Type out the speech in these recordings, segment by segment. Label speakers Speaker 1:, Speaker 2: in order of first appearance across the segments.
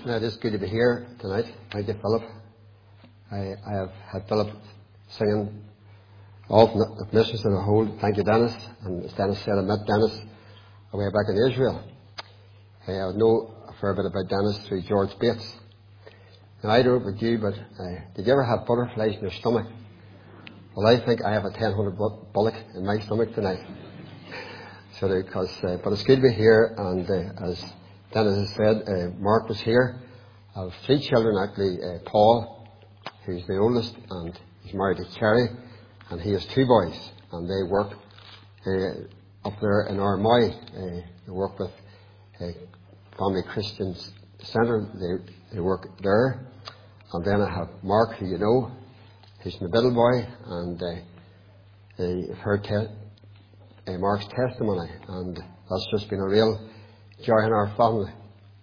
Speaker 1: It is good to be here tonight. Thank you, Philip. I have had Philip singing all the missions in a hold. Thank you, Dennis. And as Dennis said, I met Dennis away back in Israel. I know a fair bit about Dennis through George Bates. Now, I don't know about you, but did you ever have butterflies in your stomach? Well, I think I have a 1000 bullock in my stomach tonight. But it's good to be here, and as Dennis has said, Mark was here. I have 3 children, actually. Paul, who's the oldest, and he's married to Cherry, and he has 2 boys, and they work up there in Armoy. They work with Family Christian Centre. They work there. And then I have Mark, who you know. He's my middle boy, and you've heard Mark's testimony, and that's just been a real joy in our family.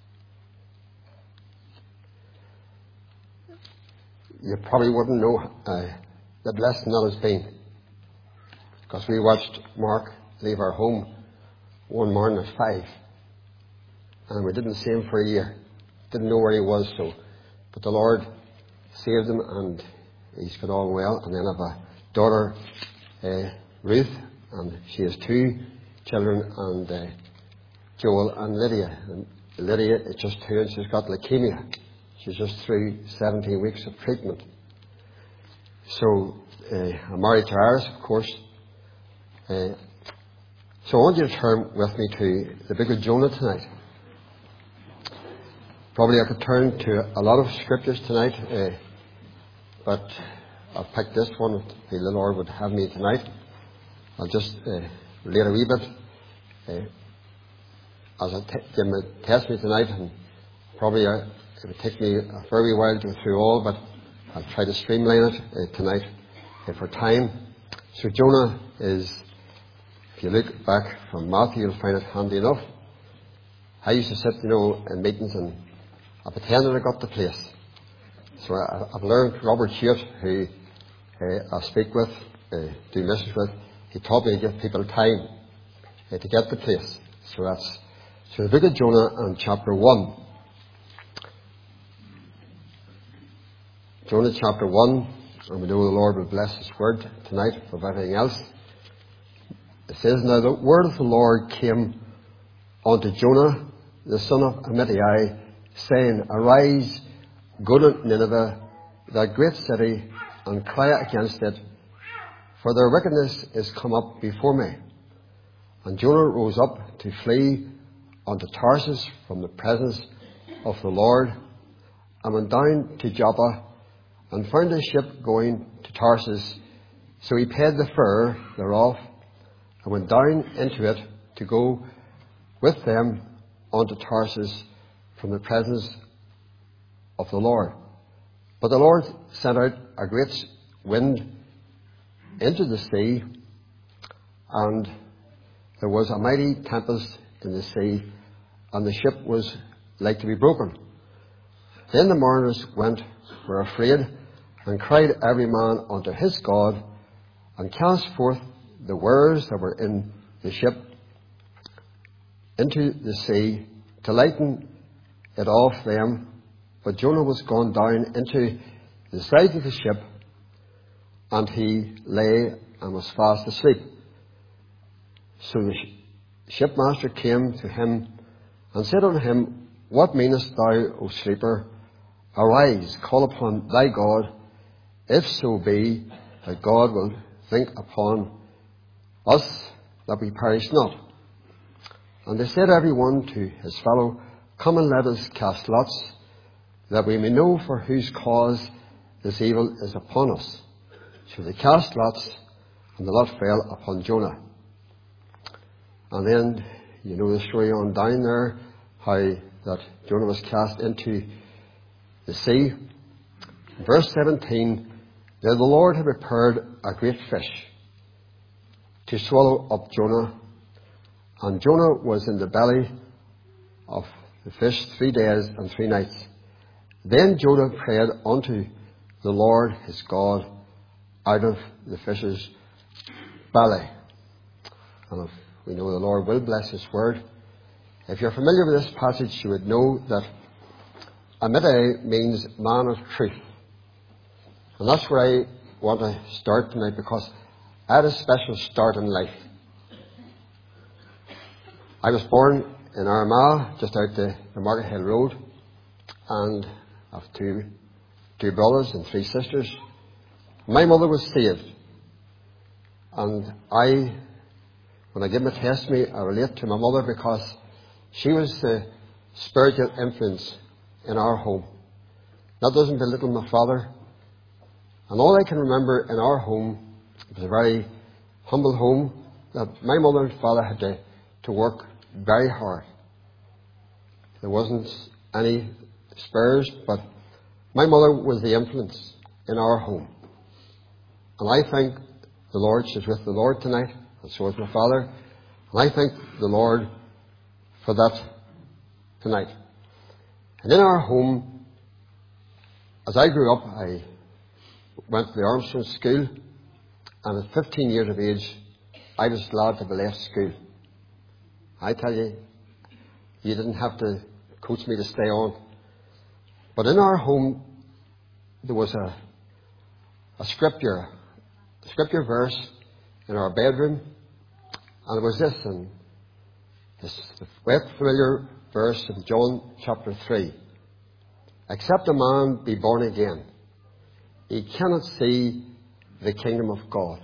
Speaker 1: You probably wouldn't know the blessing that has been, because we watched Mark leave our home one morning at 5, and we didn't see him for a year. Didn't know where he was, but the Lord saved him, and he's got on well. And then I have a daughter, Ruth, and she has 2 children, and Joel and Lydia. And Lydia is just 2, and she's got leukemia. She's just through 17 weeks of treatment. So I'm married to Iris, of course. So I want you to turn with me to the book of Jonah tonight. Probably I could turn to a lot of scriptures tonight, but I've picked this one. If the Lord would have me tonight, I'll just relate a wee bit as I give my testimony tonight, and probably it would take me a very while to go through all, but I'll try to streamline it tonight for time. So Jonah is, if you look back from Matthew, you'll find it handy enough. I used to sit, in meetings, and I pretended I got the place. So I've learned Robert Hewitt, who I speak with, do missions with. He taught me to give people time to get the place. So the book of Jonah and chapter 1. Jonah chapter 1, and we know the Lord will bless His word tonight above everything else. It says, "Now the word of the Lord came unto Jonah, the son of Amittai, saying, Arise, go to Nineveh, that great city, and cry against it, for their wickedness is come up before me. And Jonah rose up to flee unto Tarsus from the presence of the Lord, and went down to Joppa, and found a ship going to Tarsus. So he paid the fare thereof, and went down into it to go with them unto Tarsus from the presence of the Lord. But the Lord sent out a great wind into the sea, and there was a mighty tempest in the sea, and the ship was like to be broken. Then the mariners were afraid, and cried every man unto his God, and cast forth the wares that were in the ship into the sea, to lighten it off them. But Jonah was gone down into the side of the ship, and he lay and was fast asleep. So the shipmaster came to him, and said unto him, What meanest thou, O sleeper? Arise, call upon thy God, if so be that God will think upon us, that we perish not. And they said every one to his fellow, Come and let us cast lots, that we may know for whose cause this evil is upon us. So they cast lots, and the lot fell upon Jonah. And then, you know the story on down there, how that Jonah was cast into the sea. Verse 17, Now the Lord had prepared a great fish to swallow up Jonah. And Jonah was in the belly of the fish 3 days and 3 nights. Then Jonah prayed unto the Lord his God out of the fish's belly. And if we know the Lord will bless His word. If you're familiar with this passage, you would know that Amidei means man of truth. And that's where I want to start tonight, because I had a special start in life. I was born in Armagh, just out the Market Hill Road, and I have two brothers and 3 sisters. My mother was saved. And when I give my testimony, I relate to my mother because she was the spiritual influence in our home. That doesn't belittle my father. And all I can remember in our home, it was a very humble home, that my mother and father had to work very hard. There wasn't any spares, but my mother was the influence in our home. And I thank the Lord. She's with the Lord tonight, and so is my father. And I thank the Lord for that tonight. And in our home, as I grew up, I went to the Armstrong School, and at 15 years of age, I was glad to have left school. I tell you, you didn't have to coach me to stay on. But in our home, there was a scripture verse in our bedroom, and it was this, and this the familiar verse in John chapter 3. Except a man be born again, he cannot see the kingdom of God.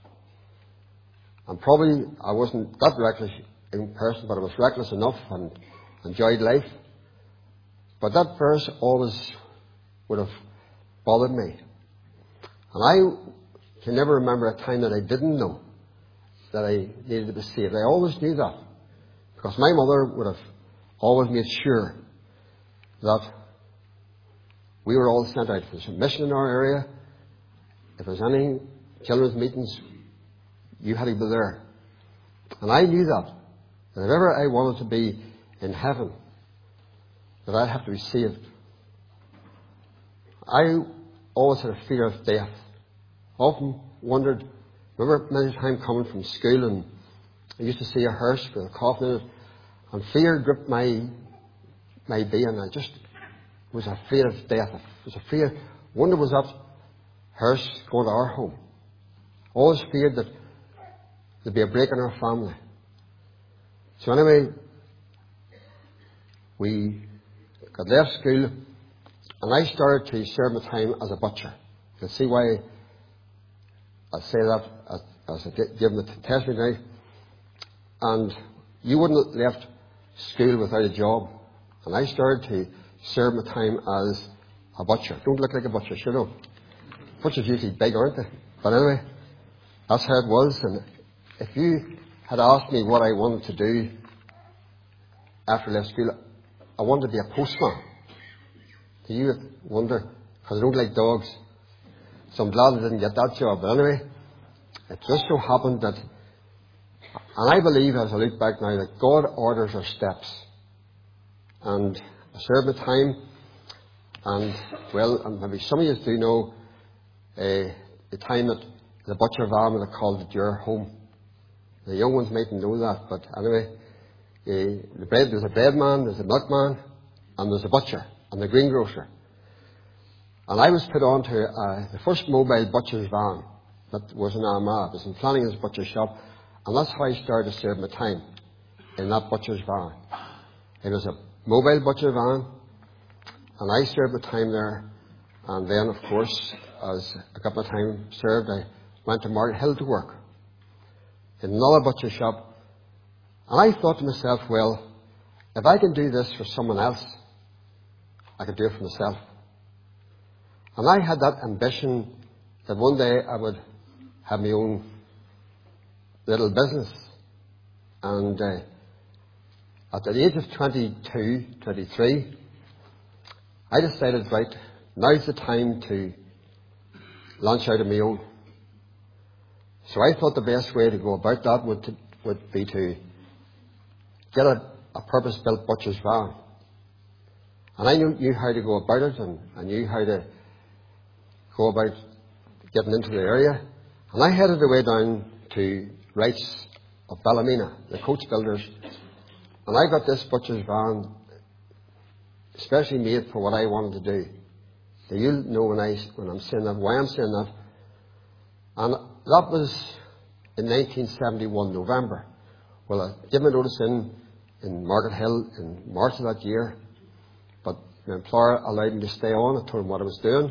Speaker 1: And probably I wasn't that reckless in person, but I was reckless enough and enjoyed life. But that verse always would have bothered me. And I can never remember a time that I didn't know that I needed to be saved. I always knew that, because my mother would have always made sure that we were all sent out. If there's a mission in our area, if there's any children's meetings, you had to be there. And I knew that if ever I wanted to be in heaven, that I'd have to be saved. I always had a fear of death. Often wondered, remember many times coming from school, and I used to see a hearse with a coffin in it, and fear gripped my being. I just was afraid of death. I was afraid, wonder was that hearse going to our home. Always feared that there'd be a break in our family. So anyway, we got left school, and I started to serve my time as a butcher. You can see why I say that as I give the testimony now. And you wouldn't have left school without a job. And I started to serve my time as a butcher. Don't look like a butcher, you know. Butchers usually big, aren't they? But anyway, that's how it was. And if you had asked me what I wanted to do after I left school, I wanted to be a postman. Do you wonder? Because I don't like dogs. So I'm glad I didn't get that job. But anyway, it just so happened that, and I believe as I look back now, that God orders our steps. And I served my time, and well, and maybe some of you do know the time that the butcher van would have called it your home. The young ones mightn't know that, but anyway, there's a bread man, there's a milkman, and there's a butcher, and the greengrocer. And I was put on to the first mobile butcher's van that was in Armagh. It was in Flanagan's butcher shop, and that's how I started to serve my time, in that butcher's van. It was a mobile butcher van, and I served my time there. And then, of course, as I got my time served, I went to Market Hill to work in another butcher shop. And I thought to myself, well, if I can do this for someone else, I could do it for myself. And I had that ambition that one day I would have my own little business. And at the age of 22, 23, I decided, right, now's the time to launch out on my own. So I thought the best way to go about that would be to get a purpose-built butcher's van. And I knew how to go about it, and I knew how to go about getting into the area. And I headed away down to Wrights of Ballymena, the coach builders. And I got this butcher's van especially made for what I wanted to do. Now you'll know when I'm saying that, why I'm saying that. And that was in 1971, November. Well, I gave my notice in Market Hill in March of that year, but my employer allowed me to stay on. I told him what I was doing.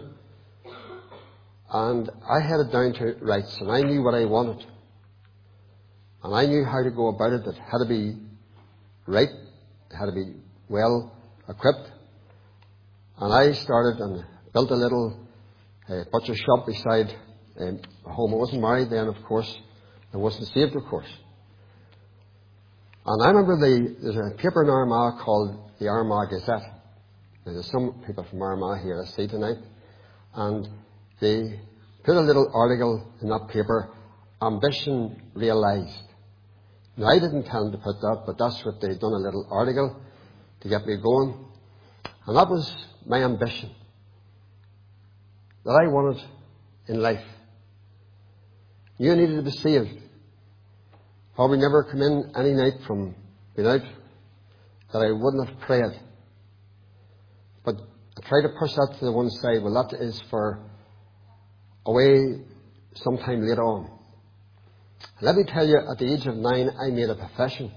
Speaker 1: And I headed down to Wrights, and I knew what I wanted. And I knew how to go about it. It had to be right. It had to be well equipped. And I started and built a little butcher shop beside home. I wasn't married then, of course. I wasn't saved, of course. And I remember there's a paper in Armagh called the Armagh Gazette. Now, there's some people from Armagh here I see tonight. And they put a little article in that paper, Ambition Realised. Now, I didn't intend to put that, but that's what they'd done, a little article to get me going. And that was my ambition that I wanted in life. You needed to be saved. Probably never come in any night from being out that I wouldn't have prayed. But I try to push that to the one side. Well, that is for away sometime later on. And let me tell you, at the age of 9, I made a profession.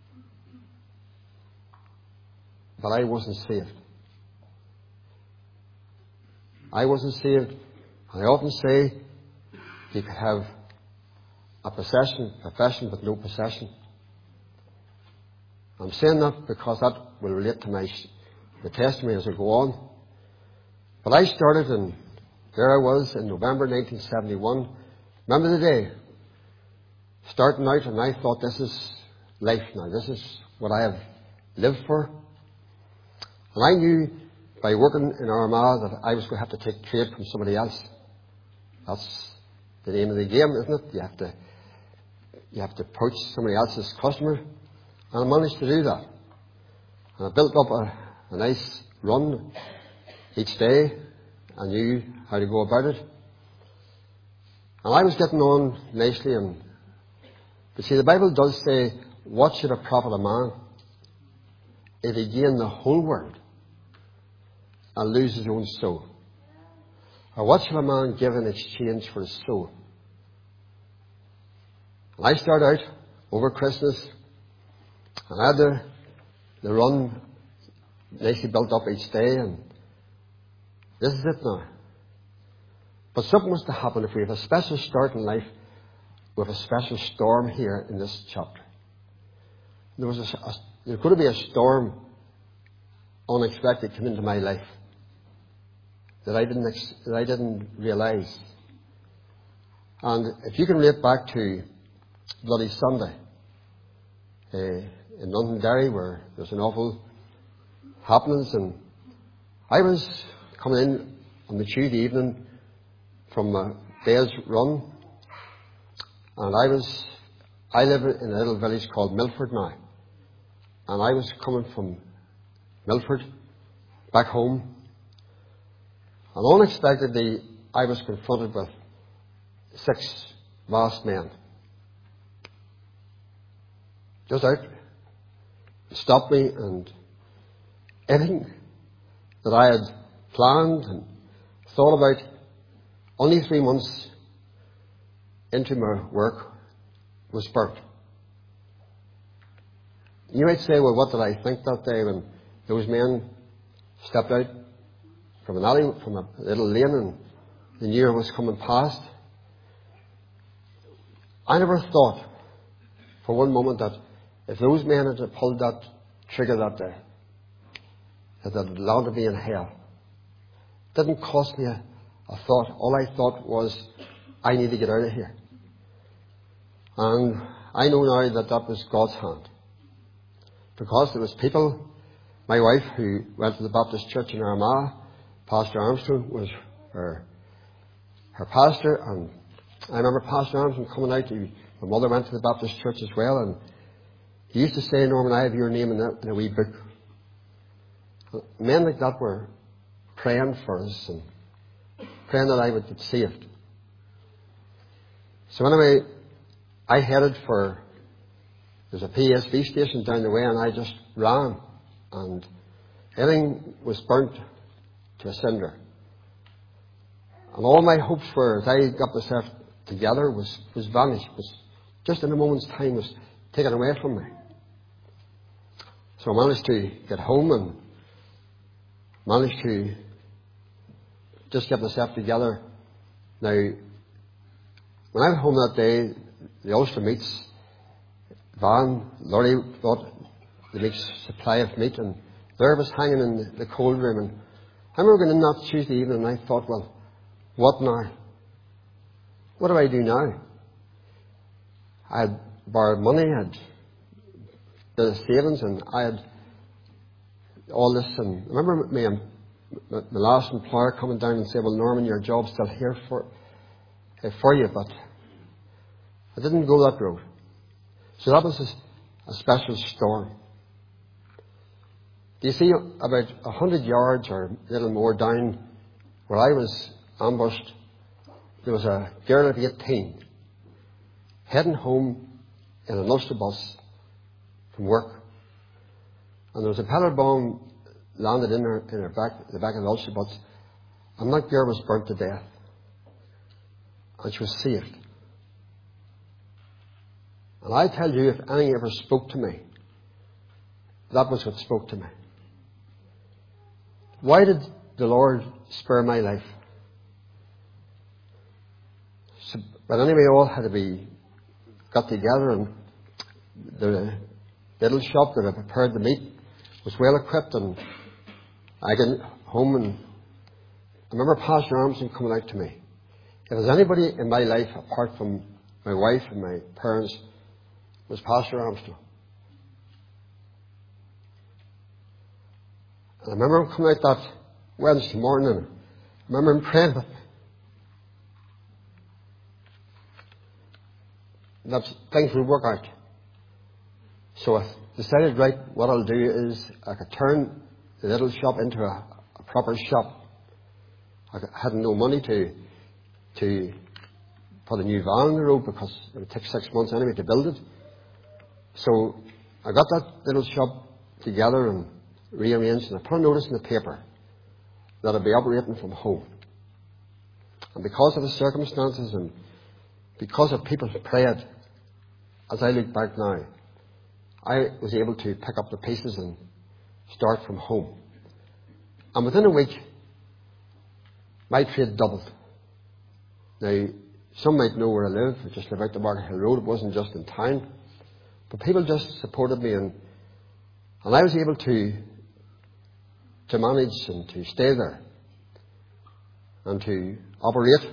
Speaker 1: But I wasn't saved. I wasn't saved. I often say you could have a profession but no possession. I'm saying that because that will relate to the testimony as I go on. But I started, and there I was in November 1971. Remember the day? Starting out, and I thought, this is life now. This is what I have lived for. And I knew by working in Armagh that I was going to have to take trade from somebody else. That's the name of the game, isn't it? You have to approach somebody else's customer. And I managed to do that. And I built up a nice run each day. I knew how to go about it. And I was getting on nicely. But see, the Bible does say, what should it profit a man if he gain the whole world and lose his own soul? Or what shall a man give in exchange for his soul? And I started out over Christmas, and I had the run nicely built up each day, and this is it now. But something was to happen. If we have a special start in life, we have a special storm here in this chapter. There's going to be a storm unexpected come into my life that I didn't realise. And if you can relate back to Bloody Sunday in Londonderry, where there's an awful happenings, and I was coming in on the Tuesday evening from a day's run, and I live in a little village called Milford now, and I was coming from Milford back home, and unexpectedly I was confronted with 6 masked men. Just out, stopped me, and everything that I had planned and thought about only 3 months into my work was burnt. You might say, well, what did I think that day when those men stepped out from an alley, from a little lane, and they knew I was coming past? I never thought for one moment that if those men had pulled that trigger that day, that they'd landed me in hell. It didn't cost me a thought. All I thought was, I need to get out of here. And I know now that was God's hand. Because there was people, my wife, who went to the Baptist church in Armagh, Pastor Armstrong was her pastor, and I remember Pastor Armstrong coming out. My mother went to the Baptist church as well, and he used to say, Norman, I have your name in a wee book. Men like that were praying for us and praying that I would get saved. So anyway, I headed for, there's a PSV station down the way, and I just ran. And Everything was burnt to a cinder. And all my hopes for, as I got myself together, was vanished. Was just in a moment's time was taken away from me. So I managed to get home and managed to just get myself together. Now, when I went home that day, the Ulster Meats van, lorry brought the meat supply of meat, and there it was hanging in the cold room. And I remember going in that Tuesday evening and I thought, well, what now? What do I do now? I had borrowed money, I had a bit of savings, and I had all this. And I remember my last employer coming down and saying, well, Norman, your job's still here for you, but I didn't go that road. So that was a special storm. Do you see, about 100 yards or a little more down where I was ambushed, there was a girl of 18 heading home in an Ulster bus from work. And there was a pellet bomb landed in her back, the back of the Ulster bus, and that girl was burnt to death. And she was saved. And I tell you, if anything ever spoke to me, that was what spoke to me. Why did the Lord spare my life? So, but anyway, all had to be got together, and the little shop that I prepared the meat was well equipped, and I got home, and I remember Pastor Armstrong coming out to me. If there's anybody in my life apart from my wife and my parents, it was Pastor Armstrong. And I remember him coming out that Wednesday morning, and I remember him praying with me. That things would work out. So I decided, right, what I'll do is I could turn the little shop into a proper shop. I had no money to put a new van on the road because it would take 6 months anyway to build it. So I got that little shop together and rearranged, and I put a notice in the paper that I'd be operating from home. And because of the circumstances and because of people who prayed, as I look back now, I was able to pick up the pieces and start from home. And within a week, my trade doubled. Now, some might know where I live. I just live out the Market Hill Road. It wasn't just in town. But people just supported me, and I was able to manage and to stay there and to operate.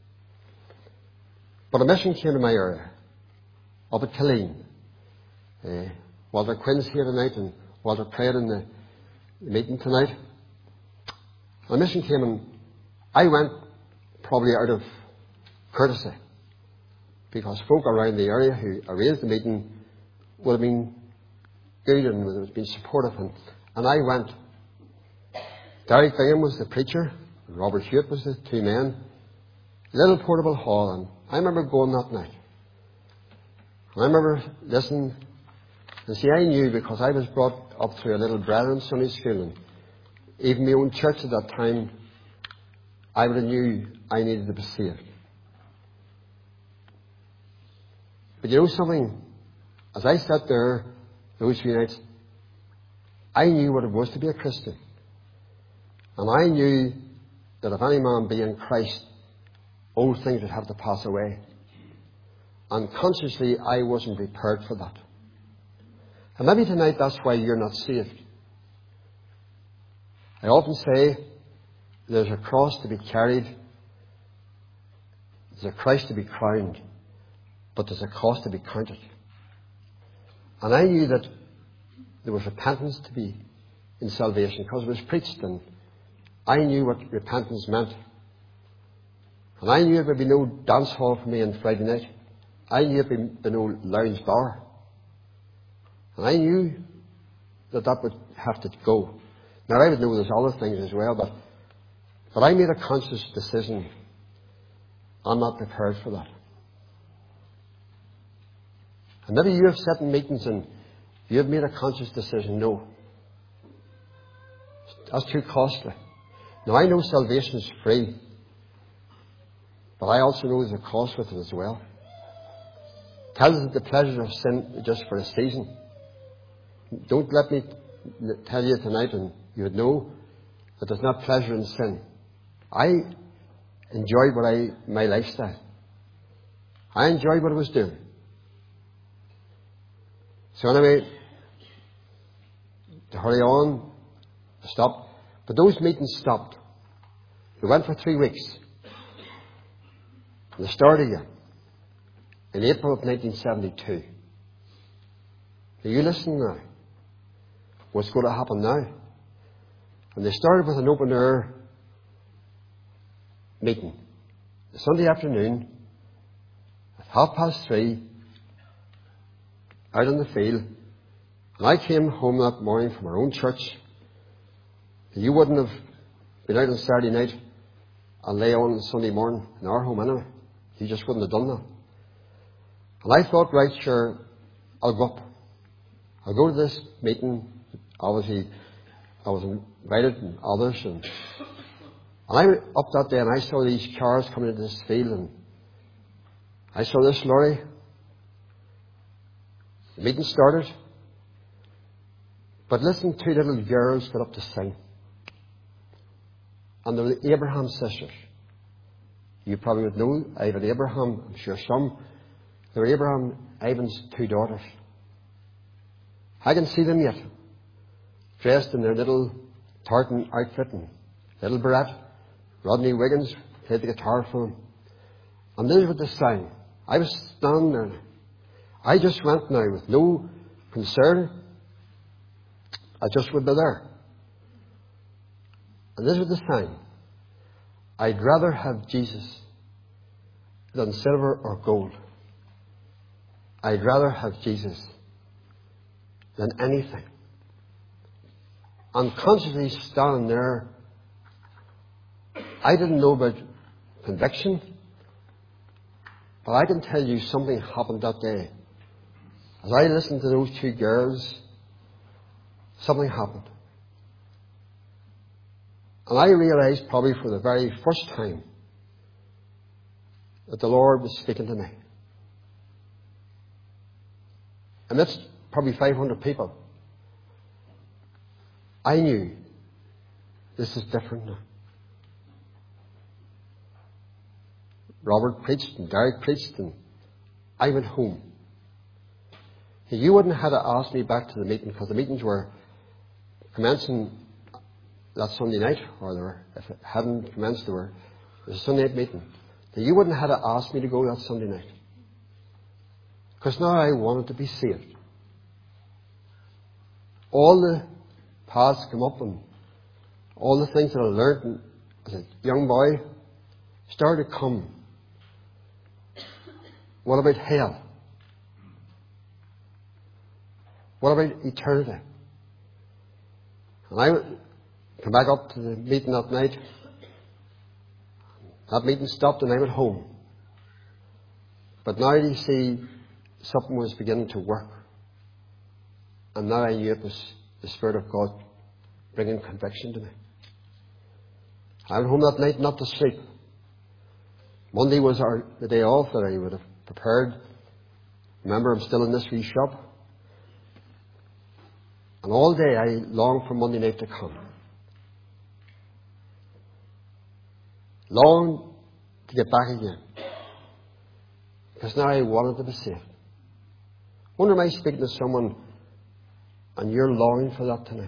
Speaker 1: But a mission came to my area, up at Killeen. Walter Quinn's here tonight, and Walter prayed in the meeting tonight. A mission came, and I went probably out of courtesy, because folk around the area who arranged the meeting would have been good and would have been supportive. And I went. Derek Bingham was the preacher, and Robert Hewitt was the two men. Little portable hall, and I remember going that night. And I remember listening. And see, I knew, because I was brought up through a little Brethren Sunday school, and even my own church at that time, I would have knew I needed to be saved. But you know something? As I sat there those few nights, I knew what it was to be a Christian. And I knew that if any man be in Christ, old things would have to pass away. And consciously, I wasn't prepared for that. And maybe tonight that's why you're not saved. I often say there's a cross to be carried, there's a Christ to be crowned, but there's a cost to be counted. And I knew that there was repentance to be in salvation because it was preached, and I knew what repentance meant. And I knew it would be no dance hall for me on Friday night. I knew it would be no lounge bar. And I knew that would have to go. Now, I would know there's other things as well, but I made a conscious decision. I'm not prepared for that. And maybe you have sat in meetings and you have made a conscious decision. No. That's too costly. Now I know salvation is free, but I also know there's a cost with it as well. Tells us that the pleasure of sin is just for a season. Don't let me tell you tonight, and you would know that there's not pleasure in sin. I enjoyed my lifestyle. I enjoyed what I was doing. So anyway, to hurry on, I stopped. But those meetings stopped. We went for 3 weeks. And they started again in April of 1972. Are you listening now? What's going to happen now? And they started with an open air meeting. The Sunday afternoon, at 3:30, out in the field. And I came home that morning from our own church. You wouldn't have been out on Saturday night and lay on Sunday morning in our home anyway. You just wouldn't have done that. And I thought, right, sure, I'll go up. I'll go to this meeting. Obviously, I was invited and others. And I went up that day and I saw these cars coming into this field. And I saw this lorry. The meeting started. But listen, 2 little girls got up to sing. And they were the Abraham sisters. You probably would know Ivan Abraham. I'm sure some. They were Ivan's 2 daughters. I can see them yet. Dressed in their little tartan outfit and little beret. Rodney Wiggins played the guitar for them. And this is what they sang. I was standing there. I just went now with no concern. I just would be there. And this is what they sang. I'd rather have Jesus than silver or gold. I'd rather have Jesus than anything. Unconsciously standing there, I didn't know about conviction, but I can tell you something happened that day. As I listened to those 2 girls, something happened. And I realized probably for the very first time that the Lord was speaking to me. Amidst probably 500 people, I knew this is different now. Robert preached and Derek preached and I went home. You wouldn't have had to ask me back to the meeting because the meetings were commencing that Sunday night, or they were, if it hadn't commenced, there was a Sunday night meeting. You wouldn't have had to ask me to go that Sunday night. Because now I wanted to be saved. All the paths come up and all the things that I learned as a young boy started to come. What about hell? What about eternity? And I came back up to the meeting that night. That meeting stopped and I went home. But now you see, something was beginning to work. And now I knew it was the Spirit of God bringing conviction to me. I went home that night not to sleep. Monday was the day off that I would have prepared. Remember, I'm still in this wee shop. And all day I longed for Monday night to come. Longed to get back again. Because now I wanted to be saved. Wonder am I speaking to someone and you're longing for that tonight?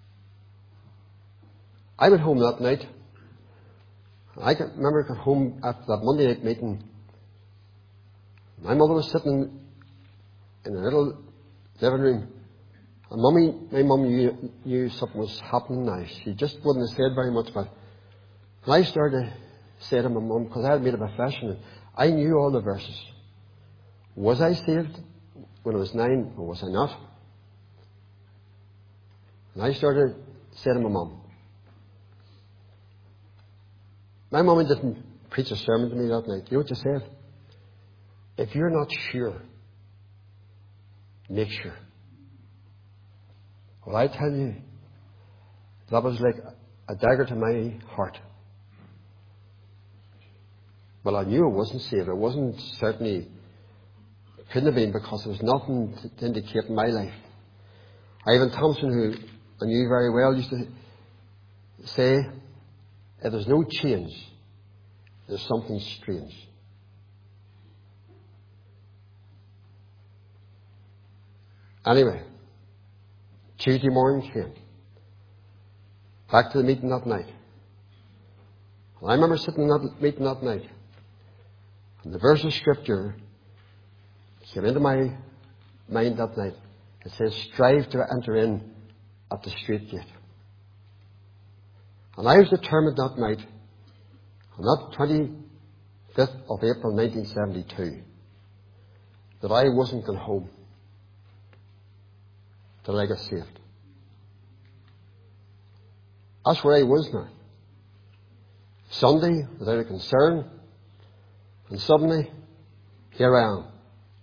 Speaker 1: I went home that night. I can remember I got home after that Monday night meeting. My mother was sitting in a little living room. And my mum knew something was happening now. She just wouldn't have said very much about it. And I started to say to my mum, because I had made a profession, and I knew all the verses. Was I saved when I was 9, or was I not? And I started to say to my mum. My mum didn't preach a sermon to me that night. You know what she said? If you're not sure, make sure. Well, I tell you, That was like a dagger to my heart. Well, I knew I wasn't saved. I wasn't certainly, couldn't have been, because there was nothing to indicate in my life. Ivan Thompson, who I knew very well, used to say, if there's no change, there's something strange. Anyway, Tuesday morning came. Back to the meeting that night. And I remember sitting in that meeting that night, and the verse of Scripture came into my mind that night. It says, strive to enter in at the straight gate. And I was determined that night, on that 25th of April 1972, that I wasn't going home till I got saved. That's where I was now. Sunday, without a concern, and suddenly, here I am.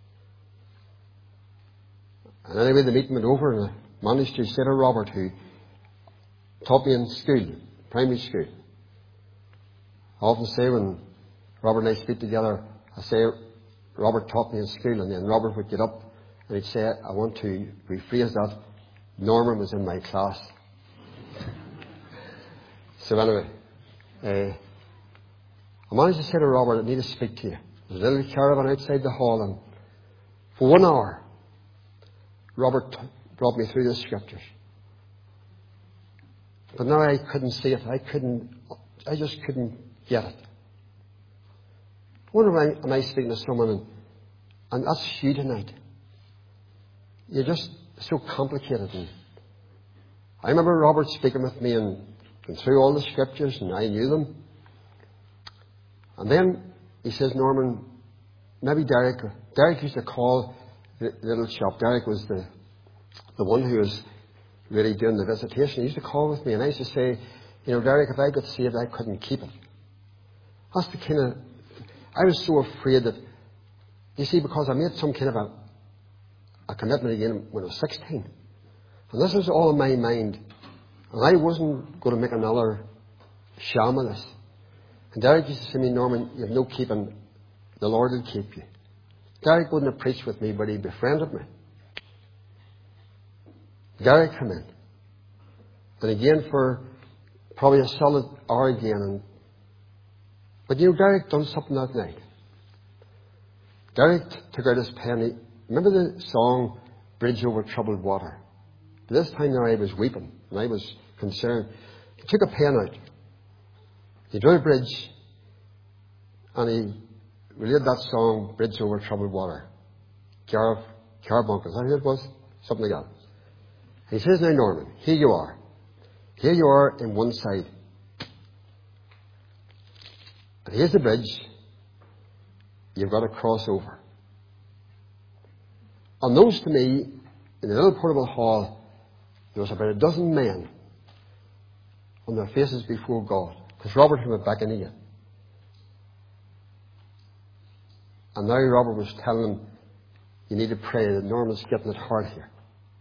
Speaker 1: And anyway, the meeting went over, and I managed to say to Robert, who taught me in school, primary school. I often say when Robert and I speak together, I say, Robert taught me in school, and then Robert would get up and he'd say, I want to rephrase that, Norman was in my class. So anyway, I managed to say to Robert, I need to speak to you. There's a little caravan outside the hall, and for 1 hour, Robert brought me through the Scriptures. But now I couldn't see it. I just couldn't get it. I wonder, am I speaking to someone, and that's you tonight. You're just so complicated. And I remember Robert speaking with me and going through all the Scriptures, and I knew them. And then he says, Norman, maybe Derek used to call the little shop. Derek was the one who was really doing the visitation. He used to call with me, and I used to say, Derek, if I got saved, I couldn't keep it. That's the kind of, I was so afraid that, you see, because I made some kind of a commitment again when I was 16. And this was all in my mind. And I wasn't going to make another sham of this. And Derek used to say to me, Norman, you have no keeping. The Lord will keep you. Derek wouldn't have preached with me, but he befriended me. Derek came in. And again for probably a solid hour again. But Derek done something that night. Derek took out his pen. Remember the song, Bridge Over Troubled Water? This time now I was weeping, and I was concerned. He took a pen out. He drew a bridge, and he related that song, Bridge Over Troubled Water. Carbuncle, is that who it was? Something like that. He says, now Norman, here you are. Here you are in one side. And here's the bridge. You've got to cross over. Unknowns to me, in the little portable hall, there was about a dozen men on their faces before God. Because Robert had went back in again. And now Robert was telling them, you need to pray that Norman's getting it hard here.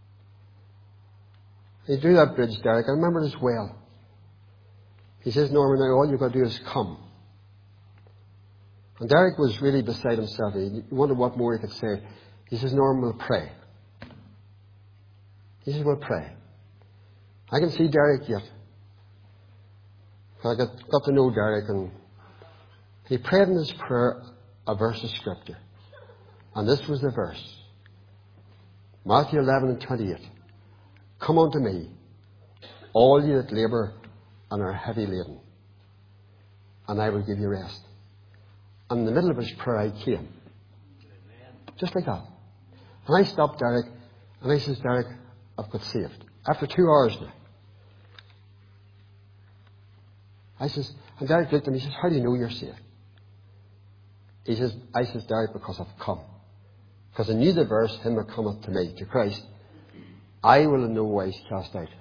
Speaker 1: He drew that bridge, Derek. I remember it as well. He says, Norman, now all you've got to do is come. And Derek was really beside himself. He wondered what more he could say. He says, Norman, we'll pray. He says, we'll pray. I can see Derek yet. I got to know Derek, and he prayed in his prayer a verse of Scripture. And this was the verse. Matthew 11:28. Come unto me, all you that labour and are heavy laden, and I will give you rest. And in the middle of his prayer I came. Just like that. And I stopped Derek, and I says, Derek, I've got saved. After 2 hours now. I says, and Derek looked at me, he says, how do you know you're saved? I says, Derek, because I've come. Because I knew the verse, him that cometh to me, to Christ, I will in no wise cast out.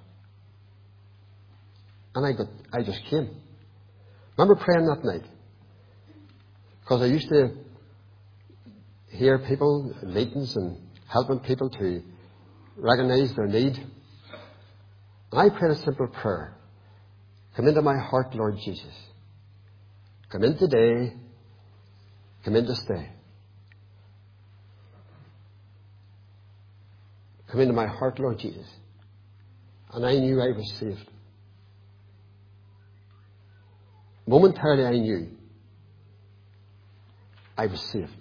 Speaker 1: And I just came. Remember praying that night? Because I used to hear people in meetings and helping people to recognise their need. And I prayed a simple prayer. Come into my heart, Lord Jesus. Come in today. Come in to stay. Come into my heart, Lord Jesus. And I knew I was saved. Momentarily I knew I was saved.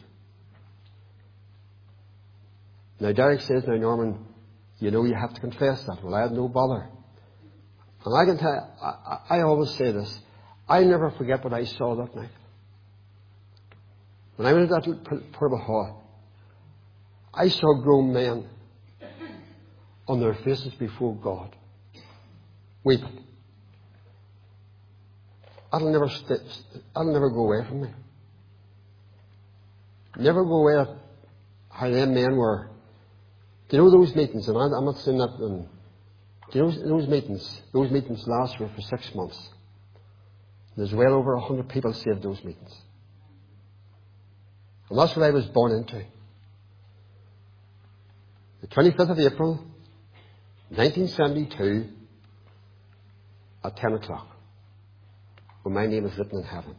Speaker 1: Now Derek says, now Norman, you know you have to confess that. Well, I had no bother. And I can tell you, I always say this, I'll never forget what I saw that night. When I went to that purple hall, I saw grown men on their faces before God, weeping. That'll never go away from me. Never go away at how them men were. Do you know those meetings? And I'm not saying that. Do you know those meetings? Those meetings last for 6 months. There's well over 100 people saved those meetings. And that's what I was born into. The 25th of April, 1972, at 10 o'clock, when my name is written in heaven.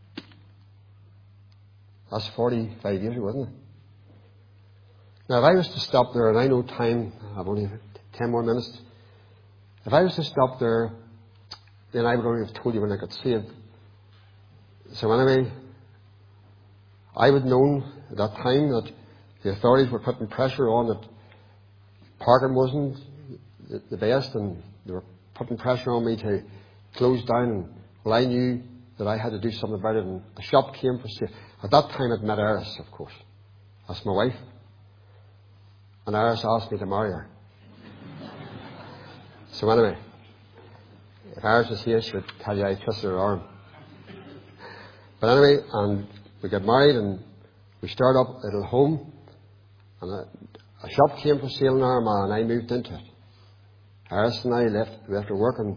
Speaker 1: That's 45 years ago, isn't it? Now, if I was to stop there, and I know time, I've only 10 more minutes. If I was to stop there, then I would only have told you when I got saved. So anyway, I would have known at that time that the authorities were putting pressure on that parking wasn't the best, and they were putting pressure on me to close down. And well, I knew that I had to do something about it, and a shop came for sale. At that time, I'd met Iris, of course. That's my wife. And Iris asked me to marry her. So anyway, if Iris was here, she would tell you I kissed her arm. But anyway, and we got married, and we started up a little home, and a shop came for sale in Armagh, and I moved into it. Iris and I we left her working,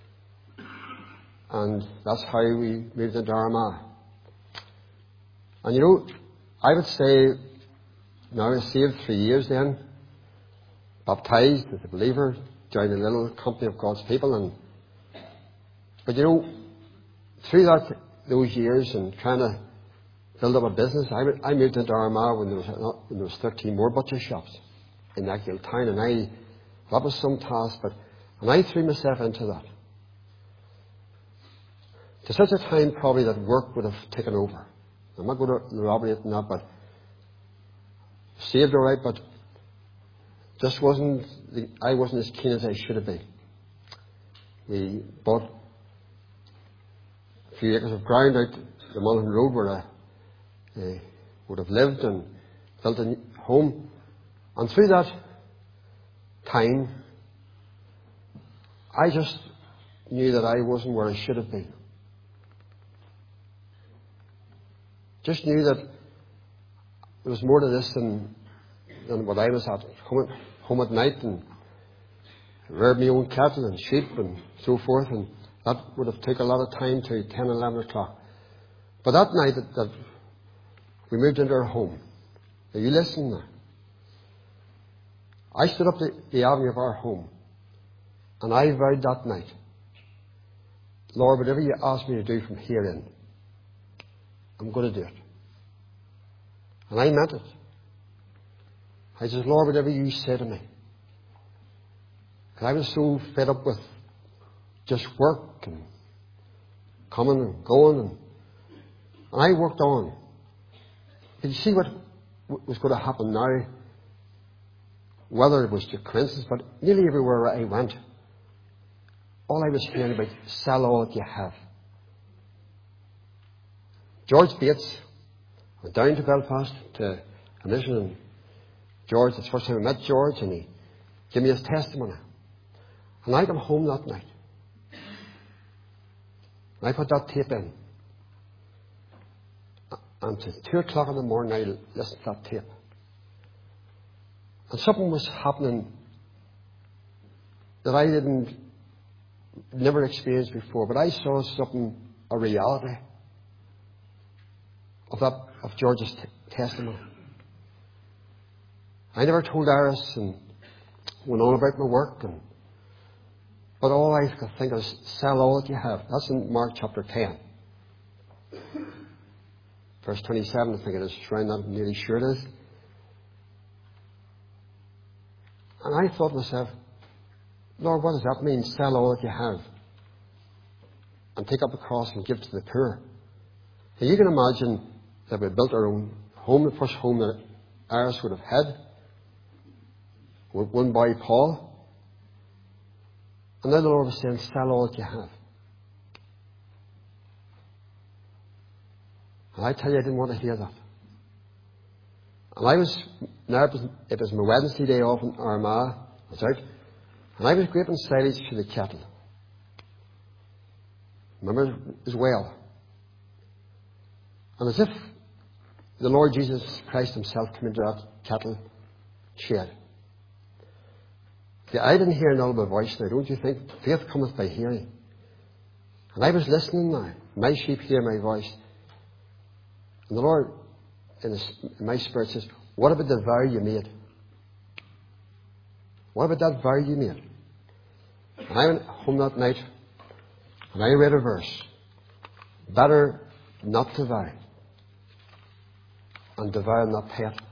Speaker 1: and that's how we moved into Armagh. And you know, I would say, now I was saved 3 years then, baptized as a believer, joined a little company of God's people, but you know, through those years and trying to build up a business, I moved into Armagh when there was 13 more butcher shops in that little town, and that was some task, and I threw myself into that. To such a time probably that work would have taken over. I'm not going to elaborate on that, but saved all right, but just I wasn't as keen as I should have been. We bought a few acres of ground out the Mullen Road where I would have lived and built a home. And through that time, I just knew that I wasn't where I should have been. Just knew that there was more to this than what I was at. Home at night and reared my own cattle and sheep and so forth, and that would have taken a lot of time to 10, 11 o'clock. But that night that we moved into our home, now you listen now. I stood up the avenue of our home, and I vowed that night, Lord, whatever you ask me to do from here in, I'm going to do it. And I meant it. I said, Lord, whatever you say to me. And I was so fed up with just work and coming and going, and I worked on. Did you see what was going to happen now? Whether it was to coincidence, but nearly everywhere I went, all I was hearing about, sell all that you have. George Bates went down to Belfast to a mission, and George, it's the first time I met George, and he gave me his testimony. And I come home that night. And I put that tape in. And till 2 o'clock in the morning, I listened to that tape. And something was happening that I never experienced before. But I saw something, a reality of George's testimony. I never told Iris and went on about my work, But all I could think is, sell all that you have. That's in Mark chapter 10. Verse 27, I think it is. Around that, I'm nearly sure it is. And I thought to myself, Lord, what does that mean? Sell all that you have and take up a cross and give to the poor. And you can imagine that we built our own home, the first home that ours would have had, with one boy, Paul. And now the Lord was saying, sell all that you have. And I tell you, I didn't want to hear that. And it was my Wednesday day off in Armagh. I was out. And I was graping silage to the kettle. Remember, as well. And as if the Lord Jesus Christ himself came into that kettle shed. See, I didn't hear an audible voice now. Don't you think? Faith cometh by hearing. And I was listening now. My sheep hear my voice. And the Lord, in my spirit, says, what about the vow you made? What about that vow you made? And I went home that night, and I read a verse. Better not to vow, and to vow and not pay it.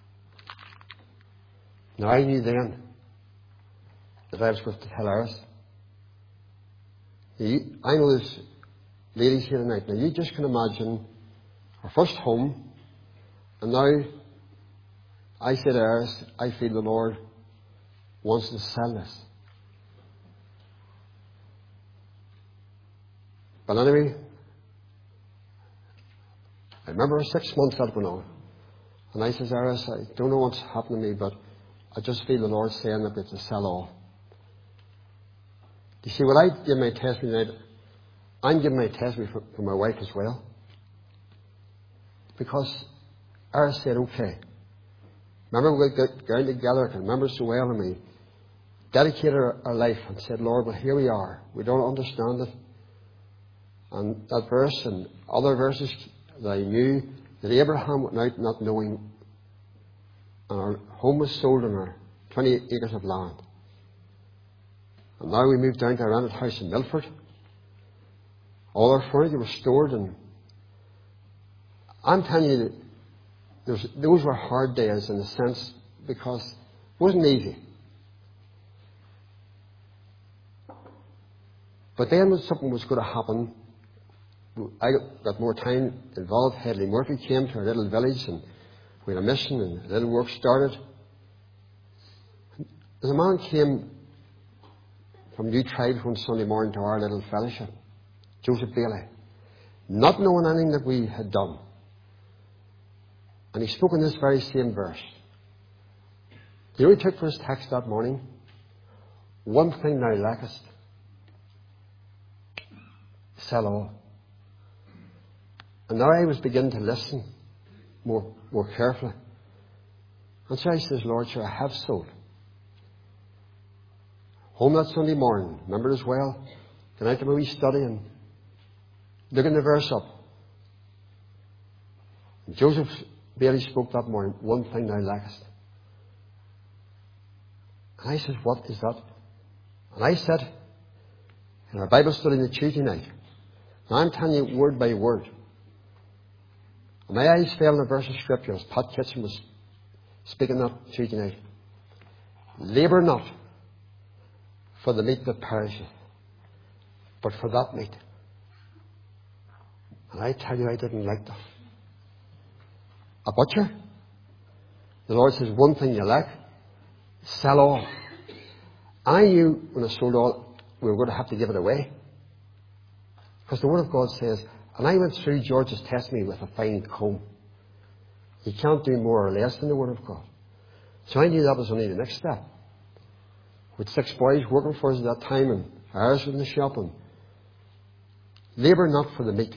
Speaker 1: Now I knew then that I was supposed to tell ours. I know there's ladies here tonight. Now you just can imagine our first home, and now I said to ours, I feel the Lord wants to sell this. But anyway, I remember 6 months that went on. And I says, Iris, I don't know what's happened to me, but I just feel the Lord saying that we have to sell all. You see, when I give my testimony tonight, I'm giving my testimony for my wife as well. Because Iris said, okay. Remember we got down together, I can remember so well, and we dedicated our life and said, Lord, well, here we are. We don't understand it. And that verse and other verses that I knew, that Abraham went out not knowing, and our home was sold on our 28 acres of land. And now we moved down to a rented house in Milford. All our furniture was stored, and I'm telling you that those were hard days in a sense, because it wasn't easy. But then when something was going to happen, I got more time involved. Headley Murphy came to our little village, and we had a mission, and a little work started. As a man came from New Tribes one Sunday morning to our little fellowship, Joseph Bailey, not knowing anything that we had done. And he spoke in this very same verse. You know what he took for his text that morning? One thing thou lackest, sell all. And now I was beginning to listen more carefully. And so I says, Lord, sure, I have sold. Home that Sunday morning, remember as well, going out to my wee study and looking the verse up. And Joseph Bailey spoke that morning, one thing thou lackest. And I says, what is that? And I said, in our Bible study on the Tuesday night, now I'm telling you word by word, and my eyes fell on a verse of Scripture as Pat Kitchen was speaking that Tuesday night. Labour not for the meat that perisheth, but for that meat. And I tell you, I didn't like that. A butcher? The Lord says, one thing you lack, sell all. I knew when I sold all, we were going to have to give it away. Because the Word of God says, and I went through George's testimony with a fine comb. You can't do more or less than the Word of God. So I knew that was only the next step. With 6 boys working for us at that time, and ours was in the shop, and labour not for the meat.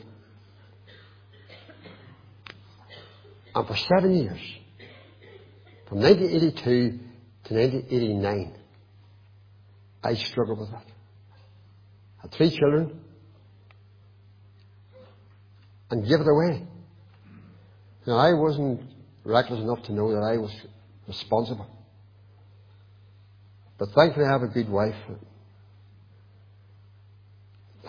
Speaker 1: And for 7 years, from 1982 to 1989, I struggled with that. I had 3 children, and give it away. Now, I wasn't reckless enough to know that I was responsible. But thankfully I have a good wife.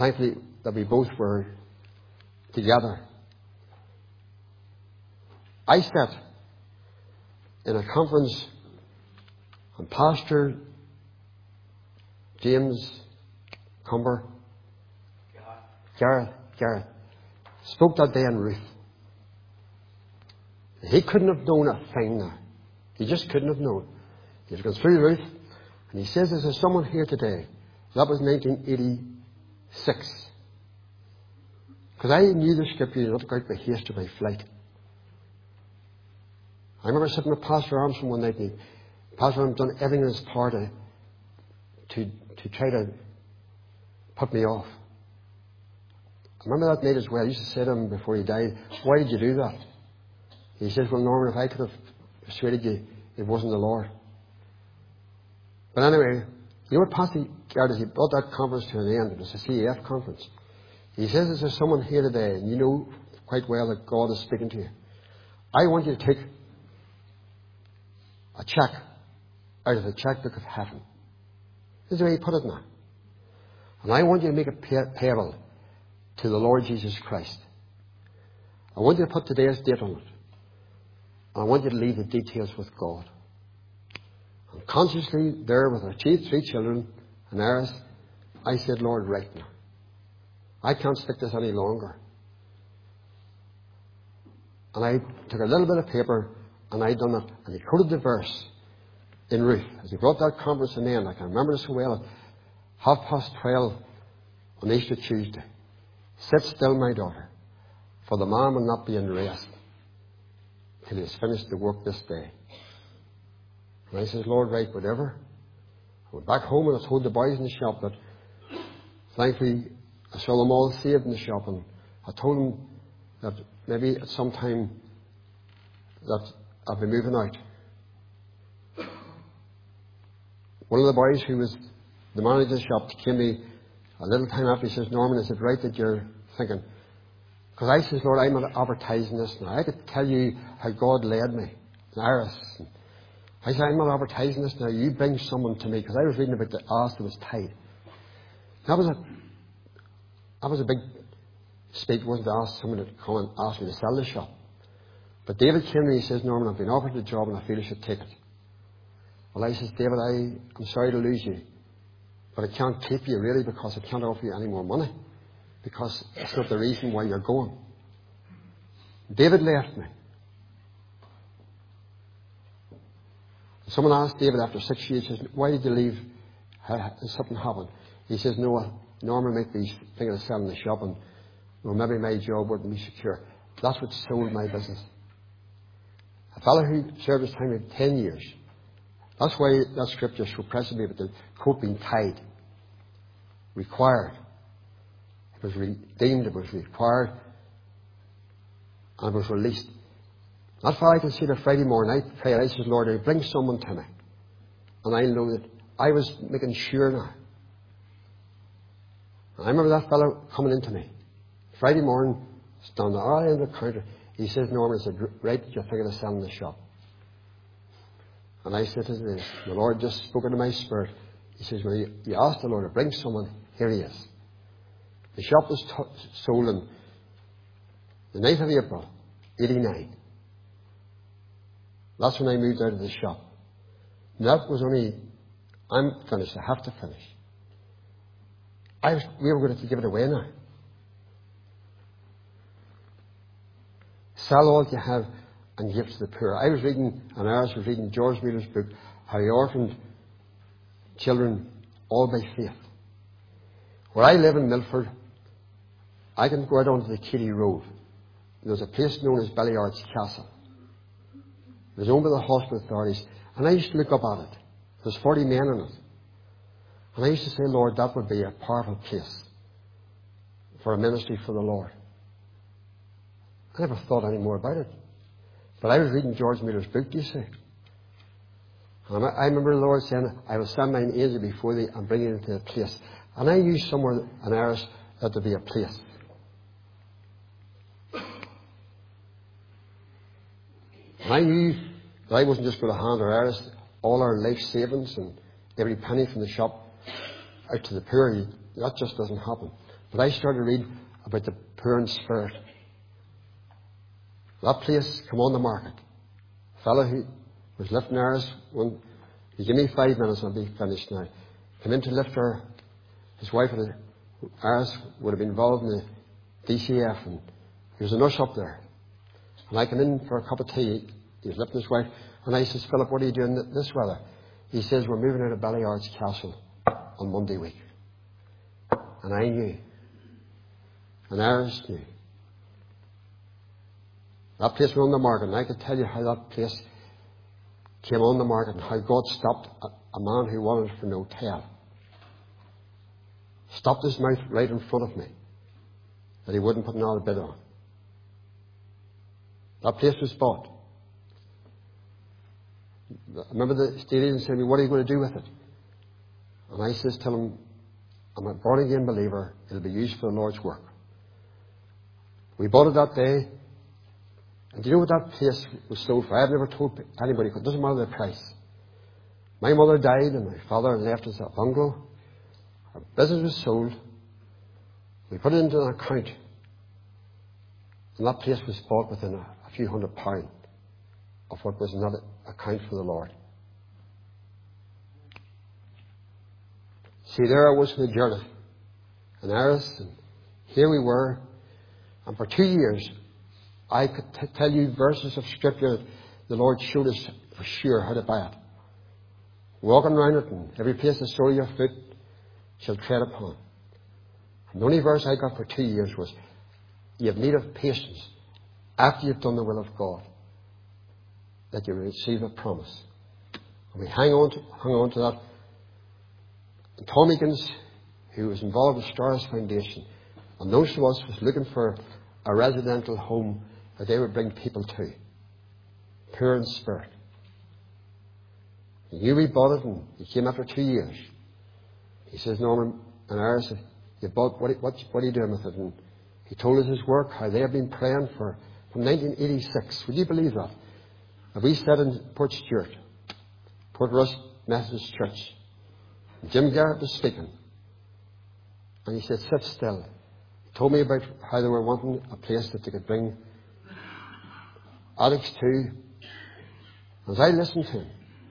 Speaker 1: thankfully that we both were together. I sat in a conference and Pastor James Cumber, Gareth, spoke that day on Ruth. He couldn't have known a thing now. He just couldn't have known. He's gone through Ruth, and he says there's someone here today. That was 1986. Because I knew the scripture, not to go out by haste or by flight. I remember sitting with Pastor Armstrong one night, and Pastor Armstrong done everything in his power to try to put me off. I remember that night as well. I used to say to him before he died, why did you do that? He says, well, Norman, if I could have persuaded you, it wasn't the Lord. But anyway, you know what Pastor Garrett, he brought that conference to an end. It was a CAF conference. He says, there's someone here today, and you know quite well that God is speaking to you. I want you to take a check out of the checkbook of heaven. This is the way he put it now. And I want you to make it payable to the Lord Jesus Christ. I want you to put today's date on it. And I want you to leave the details with God. And consciously there with our three children and Eris, I said, Lord, right now, I can't stick this any longer. And I took a little bit of paper and I done it. And he quoted the verse in Ruth. As he brought that conference to an end, I can remember it so well, at 12:30 on Easter Tuesday. Sit still, my daughter, for the man will not be in rest till he has finished the work this day. And I says, Lord, right, whatever. I went back home and I told the boys in the shop that thankfully I saw them all saved in the shop, and I told them that maybe at some time that I'll be moving out. One of the boys who was the manager of the shop came to me a little time after. He says, Norman, is it right that you're thinking? Because I says, Lord, I'm advertising this now. I could tell you how God led me. Iris. I said, I'm not advertising this now. You bring someone to me. Because I was reading about the ass that was tied. That was a big speech. It wasn't to ask someone to come and ask me to sell the shop. But David came to me and he says, Norman, I've been offered the job and I feel I should take it. Well, I says, David, I'm sorry to lose you. But I can't keep you really because I can't offer you any more money. Because that's not the reason why you're going. David left me. Someone asked David after 6 years, says, why did you leave? Did something happen? He says, no, Norman might be thinking of selling the shop and well, maybe my job wouldn't be secure. That's what sold my business. A fellow who served his time in 10 years. That's why that scripture is so precious to me, but the coat being tied. Required. It was redeemed, it was required, and it was released. That fellow I can see that Friday morning, I pray, I says, Lord, I bring someone to me. And I know that I was making sure now. And I remember that fellow coming into me. Friday morning, standing all in the counter. He says, Norman, I said, right, you're thinking of selling the shop. And I said to this, the Lord just spoke into my spirit. He says, well, you asked the Lord to bring someone, here he is. The shop was sold on the 9th of April, 89. That's when I moved out of the shop. And that was only, I'm finished, I have to finish. We were going to give it away now. Sell all you have and give to the poor. I was reading, and Iris was reading George Mueller's book, How He Orphaned Children All by Faith. Where I live in Milford, I can go out onto the Keeley Road. There's a place known as Ballyards Castle. It was owned by the hospital authorities, and I used to look up at it. There's 40 men in it. And I used to say, Lord, that would be a powerful place for a ministry for the Lord. I never thought any more about it. But I was reading George Mueller's book, you see. And I remember the Lord saying, I will send mine angel before thee and bring you into a place. And I used somewhere in Iris that to be a place. And I knew that I wasn't just going to hand her Iris all our life savings and every penny from the shop out to the poor. That just doesn't happen. But I started to read about the poor in spirit. That place come on the market. A fellow who was lifting ours, he gave me 5 minutes and I'll be finished now. Came in to lift her. His wife, ours, would have been involved in the DCF, and there was a nurse up there. And I came in for a cup of tea. He was lifting his wife. And I says, Philip, what are you doing this weather? He says, we're moving out of Ballyards Castle on Monday week. And I knew. And ours knew. That place was on the market, and I could tell you how that place came on the market and how God stopped a man who wanted it for no tell. Stopped his mouth right in front of me that he wouldn't put another bid on. That place was bought. I remember the estate agent saying to me, what are you going to do with it? And I says to him, I'm a born again believer. It'll be used for the Lord's work. We bought it that day. And do you know what that place was sold for? I've never told anybody. It doesn't matter the price. My mother died and my father left us a bungalow. Our business was sold. We put it into an account. And that place was bought within a few £100 of what was in that account for the Lord. See, there I was in the journey. In Aris, and here we were. And for 2 years, I could tell you verses of Scripture the Lord showed us for sure how to buy it. Walking around it, and every place the sole of your foot shall tread upon. And the only verse I got for 2 years was, you have need of patience after you've done the will of God, that you will receive a promise. And we hung on to that. And Tom Eakins, who was involved with Stars Foundation, and those of us was looking for a residential home that they would bring people to, poor in spirit. He knew we bought it, and he came after 2 years. He says, Norman and Iris, you bought, what are you doing with it? And he told us his work, how they have been praying from 1986. Would you believe that? And we sat in Port Stewart, Port Rust Methodist Church. And Jim Garrett was speaking. And he said, sit still. He told me about how they were wanting a place that they could bring addicts to. As I listened to him,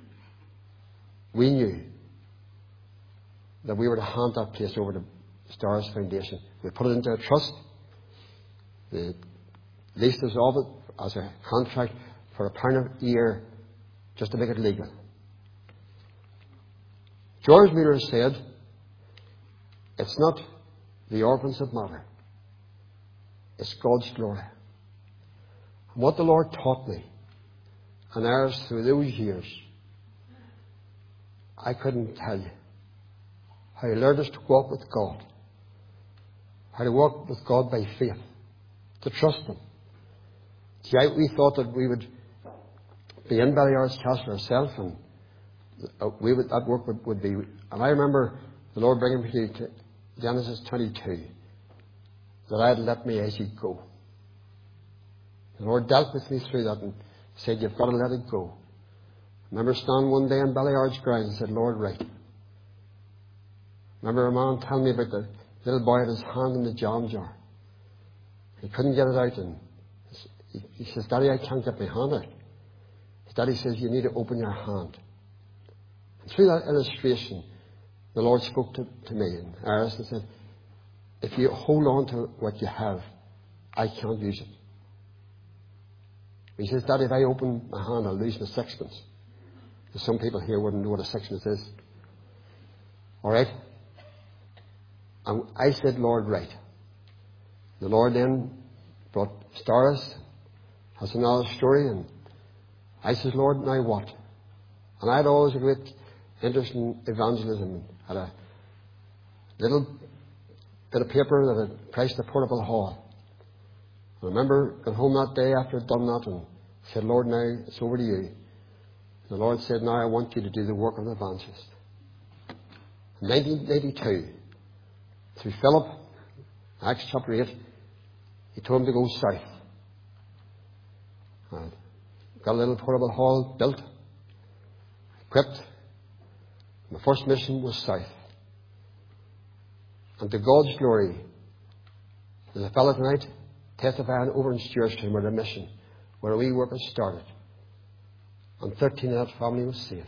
Speaker 1: we knew that we were to hand that place over to Stars Foundation. We put it into a trust. They leased us of it as a contract for £1 a year just to make it legal. George Mueller said, it's not the orphans that matter. It's God's glory. And what the Lord taught me and ours through those years, I couldn't tell you. How He learned us to walk with God. How to walk with God by faith. To trust Him. See, we thought that we would be in Ballyards Castle ourselves, and that work would be. And I remember the Lord bringing me to Genesis 22, that I had let my Isaac go. The Lord dealt with me through that and said, you've got to let it go. I remember standing one day in Ballyards ground and said, Lord, right. I remember a man telling me about the little boy had his hand in the jam jar. He couldn't get it out, and he says, Daddy, I can't get my hand out. His daddy says, you need to open your hand. And through that illustration, the Lord spoke to me and Iris and said, if you hold on to what you have, I can't use it. He says, Daddy, if I open my hand, I'll lose my sixpence. Some people here wouldn't know what a sixpence is. All right? And I said, Lord, right. The Lord then brought Stars. That's another story. And I said, Lord, now what? And I had always a great interest in evangelism. Had a little bit of paper that had priced a portable hall. I remember going home that day after I'd done that and said, Lord, now it's over to you. The Lord said, now I want you to do the work of an evangelist. In 1982, through Philip, Acts chapter 8, he told him to go south. And got a little portable hall built, equipped. My first mission was south. And to God's glory, There's a fellow tonight testifying over in Stewartstown where the mission, where we work has started. And 13 of that family was saved.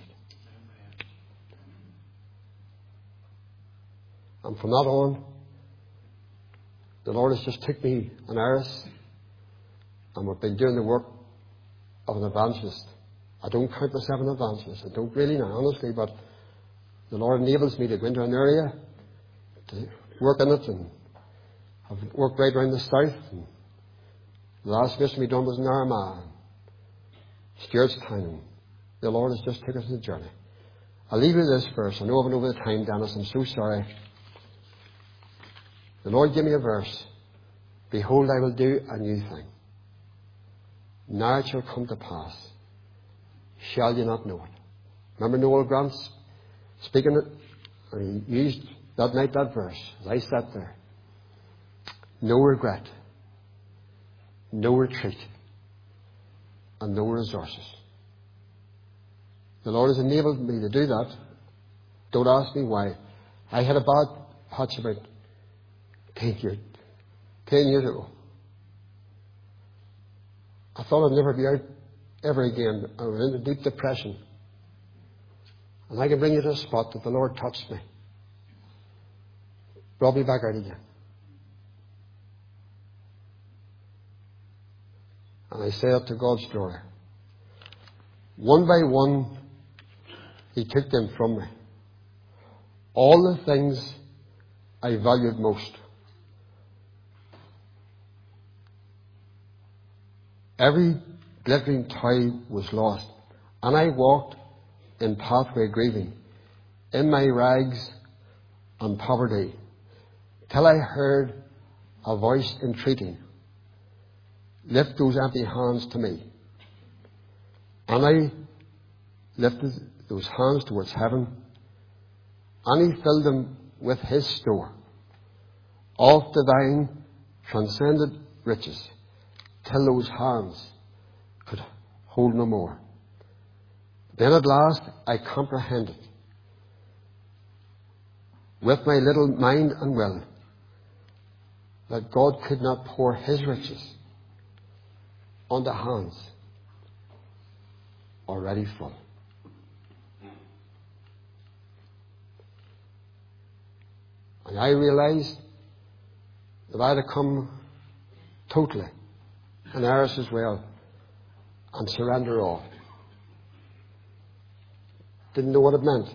Speaker 1: And from that on, the Lord has just took me an Iris, and we've been doing the work of an evangelist. I don't count myself an evangelist. I don't really now, honestly, but the Lord enables me to go into an area, to work in it, and I've worked right around the south. And the last mission we done was in Armagh, Stewartstown, and the Lord has just taken us on the journey. I'll leave you with this verse. I know I've been over the time, Dennis. I'm so sorry. The Lord gave me a verse. Behold, I will do a new thing. Now it shall come to pass. Shall you not know it? Remember Noel Grant's speaking it? And he used that night that verse. As I sat there. No regret. No retreat. And no resources. The Lord has enabled me to do that. Don't ask me why. I had a bad patch about 10 years ago. I thought I'd never be out ever again. I was in a deep depression. And I can bring you to a spot that the Lord touched me. Brought me back out again. And I say it to God's glory. One by one, He took them from me. All the things I valued most. Every glittering toy was lost, and I walked in pathway grieving, in my rags and poverty, till I heard a voice entreating, lift those empty hands to me. And I lifted those hands towards heaven, and He filled them with His store of divine, transcendent riches, till those hands could hold no more. Then at last I comprehended, with my little mind and will, that God could not pour His riches on the hands already full. And I realized that I had to come totally, and Iris as well, and surrender all. Didn't know what it meant.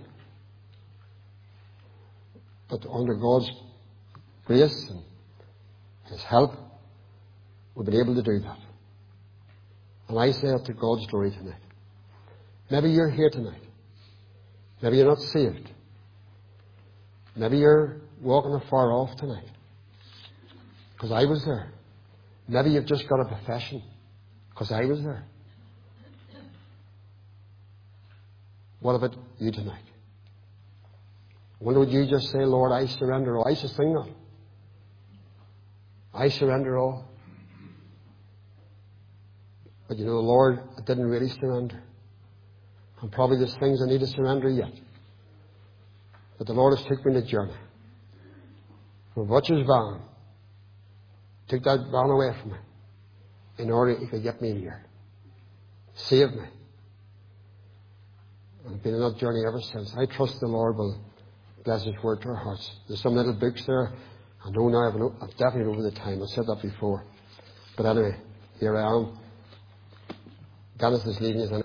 Speaker 1: But under God's grace and His help, we've been able to do that. And I say it to God's glory tonight. Maybe you're here tonight. Maybe you're not saved. Maybe you're walking afar off tonight. Because I was there. Maybe you've just got a profession. Because I was there. What about you tonight? When would you just say, Lord, I surrender all? I should sing that. I surrender all. But you know, the Lord, I didn't really surrender. And probably there's things I need to surrender yet. But the Lord has taken me on a journey. From Butcher's van. Took that van away from me. In order He could get me here. Save me. And I've been on that journey ever since. I trust the Lord will bless His word to our hearts. There's some little books there. I know now I've definitely over the time. I've said that before. But anyway, here I am. Dennis is leading us in